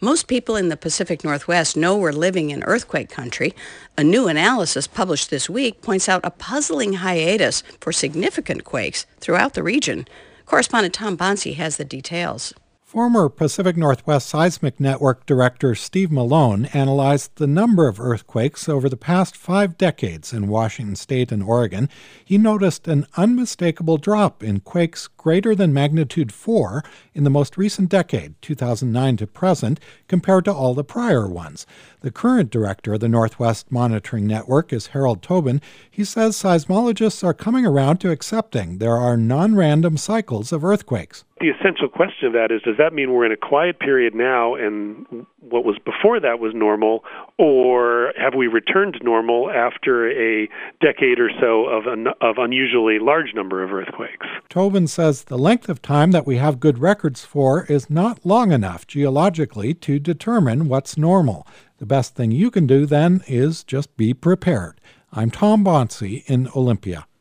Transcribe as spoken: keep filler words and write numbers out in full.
Most people in the Pacific Northwest know we're living in earthquake country. A new analysis published this week points out a puzzling hiatus for significant quakes throughout the region. Correspondent Tom Bonsi has the details. Former Pacific Northwest Seismic Network Director Steve Malone analyzed the number of earthquakes over the past five decades in Washington State and Oregon. He noticed an unmistakable drop in quakes greater than magnitude four in the most recent decade, two thousand nine to present, compared to all the prior ones. The current director of the Northwest Monitoring Network is Harold Tobin. He says seismologists are coming around to accepting there are non-random cycles of earthquakes. The essential question of that is, does that mean we're in a quiet period now and what was before that was normal, or have we returned to normal after a decade or so of an of unusually large number of earthquakes? Tobin says the length of time that we have good records for is not long enough geologically to determine what's normal. The best thing you can do then is just be prepared. I'm Tom Bonsi in Olympia.